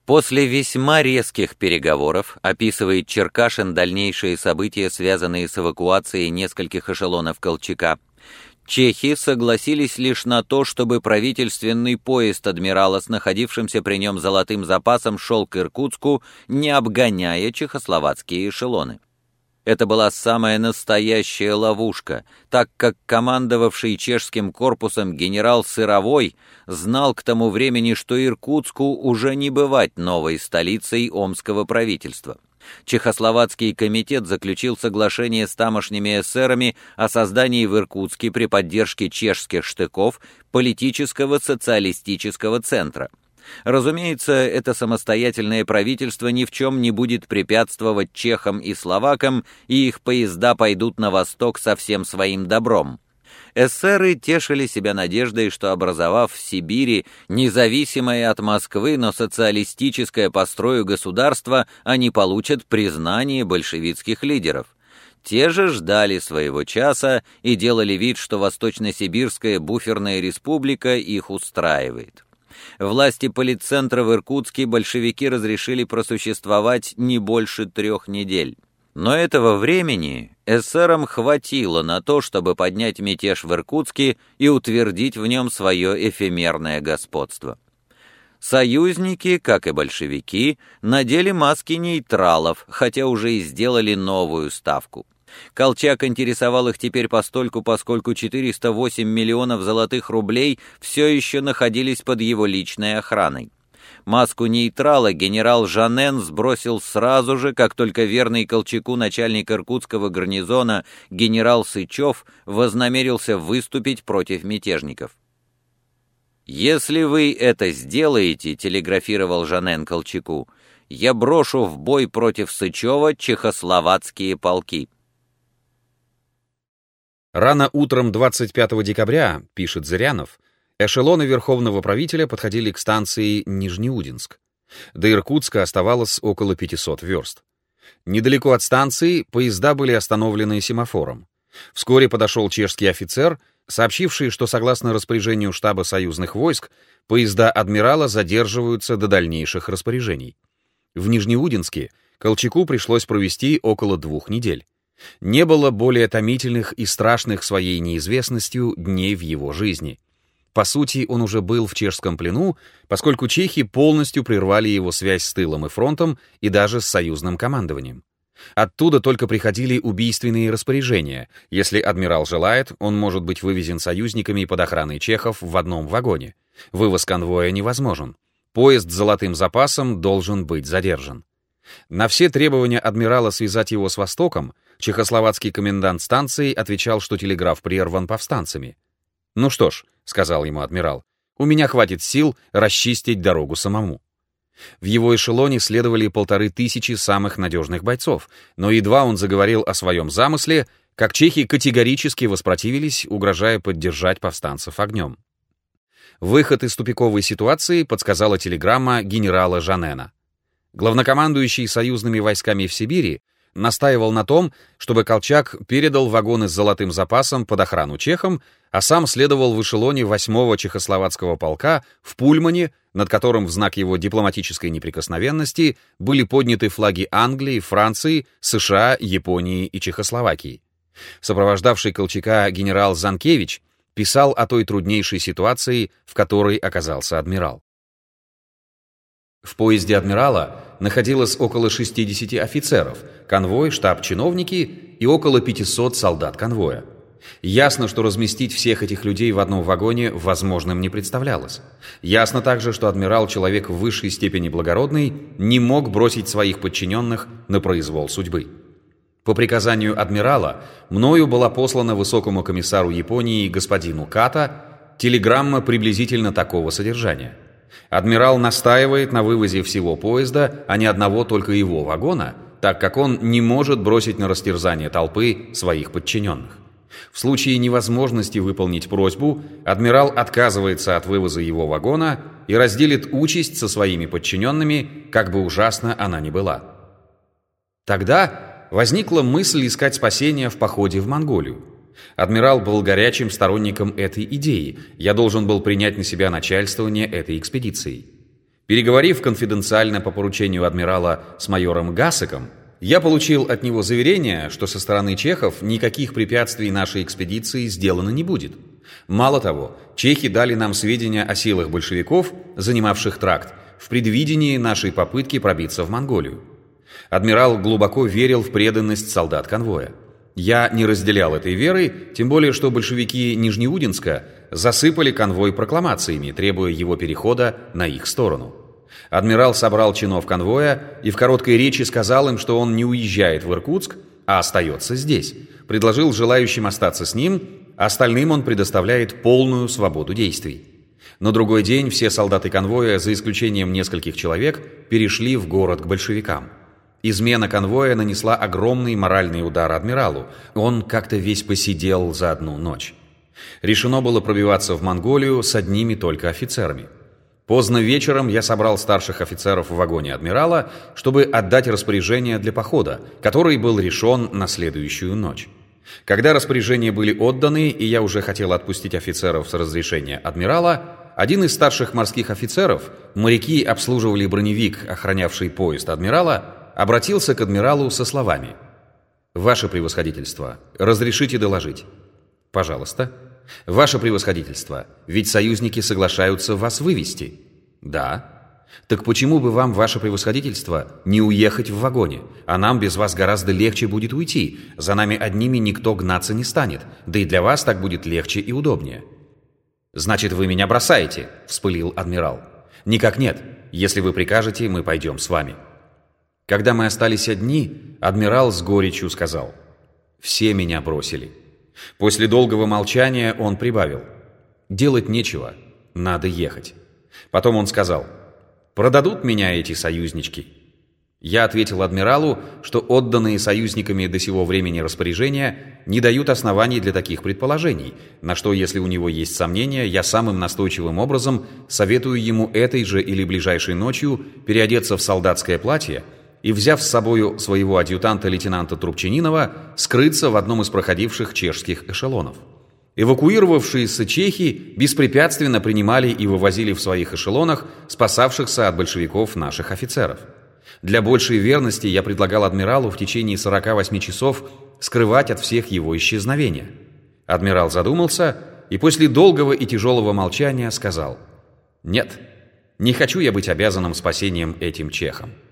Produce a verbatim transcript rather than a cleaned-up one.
После весьма резких переговоров описывает Черкашин дальнейшие события, связанные с эвакуацией нескольких эшелонов Колчака. Чехи согласились лишь на то, чтобы правительственный поезд адмирала с находившимся при нем золотым запасом шел к Иркутску, не обгоняя чехословацкие эшелоны. Это была самая настоящая ловушка, так как командовавший чешским корпусом генерал Сыровой знал к тому времени, что Иркутску уже не бывать новой столицей омского правительства. Чехословацкий комитет заключил соглашение с тамошними эсерами о создании в Иркутске при поддержке чешских штыков политического социалистического центра. Разумеется, это самостоятельное правительство ни в чем не будет препятствовать чехам и словакам, и их поезда пойдут на восток со всем своим добром. Эсеры тешили себя надеждой, что, образовав в Сибири независимое от Москвы, но социалистическое по строю государство, они получат признание большевистских лидеров. Те же ждали своего часа и делали вид, что Восточно-Сибирская буферная республика их устраивает. Власти политцентра в Иркутске большевики разрешили просуществовать не больше трех недель. Но этого времени эсерам хватило на то, чтобы поднять мятеж в Иркутске и утвердить в нем свое эфемерное господство. Союзники, как и большевики, надели маски нейтралов, хотя уже и сделали новую ставку. Колчак интересовал их теперь постольку, поскольку четыреста восемь миллионов золотых рублей все еще находились под его личной охраной. Маску нейтрала генерал Жанен сбросил сразу же, как только верный Колчаку начальник иркутского гарнизона генерал Сычев вознамерился выступить против мятежников. «Если вы это сделаете, — телеграфировал Жанен Колчаку, — я брошу в бой против Сычева чехословацкие полки». Рано утром двадцать пятого декабря, пишет Зырянов, эшелоны верховного правителя подходили к станции Нижнеудинск. До Иркутска оставалось около пятисот верст. Недалеко от станции поезда были остановлены семафором. Вскоре подошел чешский офицер, сообщивший, что согласно распоряжению штаба союзных войск, поезда адмирала задерживаются до дальнейших распоряжений. В Нижнеудинске Колчаку пришлось провести около двух недель. Не было более томительных и страшных своей неизвестностью дней в его жизни. По сути, он уже был в чешском плену, поскольку чехи полностью прервали его связь с тылом и фронтом и даже с союзным командованием. Оттуда только приходили убийственные распоряжения. Если адмирал желает, он может быть вывезен союзниками под охраной чехов в одном вагоне. Вывоз конвоя невозможен. Поезд с золотым запасом должен быть задержан. На все требования адмирала связать его с Востоком чехословацкий комендант станции отвечал, что телеграф прерван повстанцами. «Ну что ж», — сказал ему адмирал, — «у меня хватит сил расчистить дорогу самому». В его эшелоне следовали полторы тысячи самых надежных бойцов, но едва он заговорил о своем замысле, как чехи категорически воспротивились, угрожая поддержать повстанцев огнем. Выход из тупиковой ситуации подсказала телеграмма генерала Жанена. Главнокомандующий союзными войсками в Сибири настаивал на том, чтобы Колчак передал вагоны с золотым запасом под охрану чехам, а сам следовал в эшелоне восьмого чехословацкого полка в Пульмане, над которым в знак его дипломатической неприкосновенности были подняты флаги Англии, Франции, США, Японии и Чехословакии. Сопровождавший Колчака генерал Занкевич писал о той труднейшей ситуации, в которой оказался адмирал. В поезде адмирала находилось около шестидесяти офицеров, конвой, штаб-чиновники и около пятисот солдат конвоя. Ясно, что разместить всех этих людей в одном вагоне возможным не представлялось. Ясно также, что адмирал, человек в высшей степени благородный, не мог бросить своих подчиненных на произвол судьбы. По приказанию адмирала мною была послана высокому комиссару Японии господину Ката телеграмма приблизительно такого содержания. Адмирал настаивает на вывозе всего поезда, а не одного только его вагона, так как он не может бросить на растерзание толпы своих подчиненных. В случае невозможности выполнить просьбу, адмирал отказывается от вывоза его вагона и разделит участь со своими подчиненными, как бы ужасна она ни была. Тогда возникла мысль искать спасения в походе в Монголию. Адмирал был горячим сторонником этой идеи. Я должен был принять на себя начальствование этой экспедицией. Переговорив конфиденциально по поручению адмирала с майором Гасеком, я получил от него заверение, что со стороны чехов никаких препятствий нашей экспедиции сделано не будет. Мало того, чехи дали нам сведения о силах большевиков, занимавших тракт, в предвидении нашей попытки пробиться в Монголию. Адмирал глубоко верил в преданность солдат конвоя. Я не разделял этой веры, тем более что большевики Нижнеудинска засыпали конвой прокламациями, требуя его перехода на их сторону. Адмирал собрал чинов конвоя и в короткой речи сказал им, что он не уезжает в Иркутск, а остается здесь. Предложил желающим остаться с ним, остальным он предоставляет полную свободу действий. На другой день все солдаты конвоя, за исключением нескольких человек, перешли в город к большевикам. Измена конвоя нанесла огромный моральный удар адмиралу. Он как-то весь посидел за одну ночь. Решено было пробиваться в Монголию с одними только офицерами. Поздно вечером я собрал старших офицеров в вагоне адмирала, чтобы отдать распоряжение для похода, который был решен на следующую ночь. Когда распоряжения были отданы, и я уже хотел отпустить офицеров с разрешения адмирала, один из старших морских офицеров, моряки обслуживали броневик, охранявший поезд адмирала, обратился к адмиралу со словами: «Ваше превосходительство, разрешите доложить?» «Пожалуйста». «Ваше превосходительство, ведь союзники соглашаются вас вывести». «Да». «Так почему бы вам, ваше превосходительство, не уехать в вагоне? А нам без вас гораздо легче будет уйти. За нами одними никто гнаться не станет, да и для вас так будет легче и удобнее». «Значит, вы меня бросаете?» — вспылил адмирал. «Никак нет. Если вы прикажете, мы пойдем с вами». Когда мы остались одни, адмирал с горечью сказал: «Все меня бросили». После долгого молчания он прибавил: «Делать нечего, надо ехать». Потом он сказал: «Продадут меня эти союзнички?» Я ответил адмиралу, что отданные союзниками до сего времени распоряжения не дают оснований для таких предположений, на что, если у него есть сомнения, я самым настойчивым образом советую ему этой же или ближайшей ночью переодеться в солдатское платье и, взяв с собою своего адъютанта лейтенанта Трубчанинова, скрыться в одном из проходивших чешских эшелонов. Эвакуировавшиеся чехи беспрепятственно принимали и вывозили в своих эшелонах спасавшихся от большевиков наших офицеров. Для большей верности я предлагал адмиралу в течение сорока восьми часов скрывать от всех его исчезновения. Адмирал задумался и после долгого и тяжелого молчания сказал: «Нет, не хочу я быть обязанным спасением этим чехам».